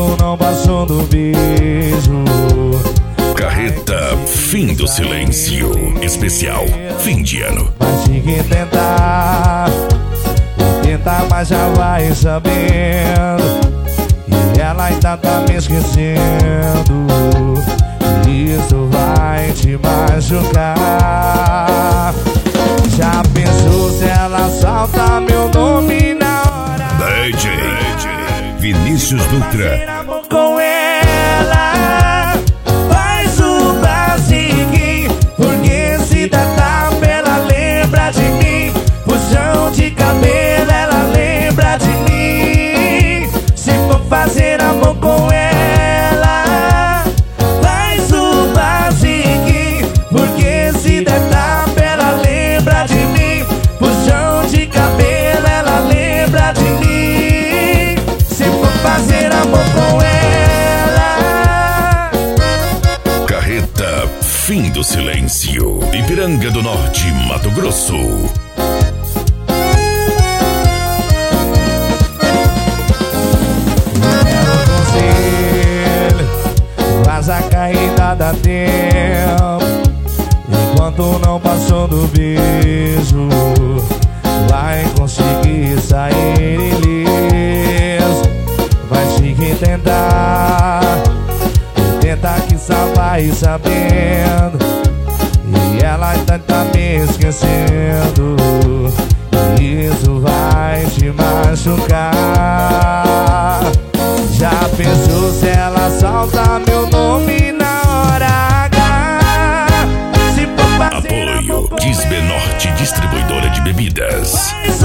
enquanto não passou do beijo. Carreta Fim do Silêncio especial fim de ano. Mas tem que tentar, mas já vai sabendo. E ela ainda tá me esquecendo. Isso vai te machucar. Já pensou se ela salta meu nome na hora? DJ Vinícius Dutra. Amor com ela, faz o basiquinho, porque se tratar ela lembra de mim. Puxão de cabelo, ela lembra de mim. Se for fazer amor com ela, faz o basiquinho, porque se tratar ela lembra de mim. Puxão de cabelo, ela lembra de mim. Se for fazer amor com ela. Carreta Fim do Silêncio, Ipiranga do Norte, Mato Grosso. Mas a caída dá tempo, enquanto não passou do beijo. Vai conseguir sair ileso. Vai ter que tentar, que só vai sabendo. E ela ainda tá me esquecendo. Isso vai te machucar. Já pensou se ela salta meu nome na hora H? Se for fazer Apoio Disbenorte Distribuidora de Bebidas. faz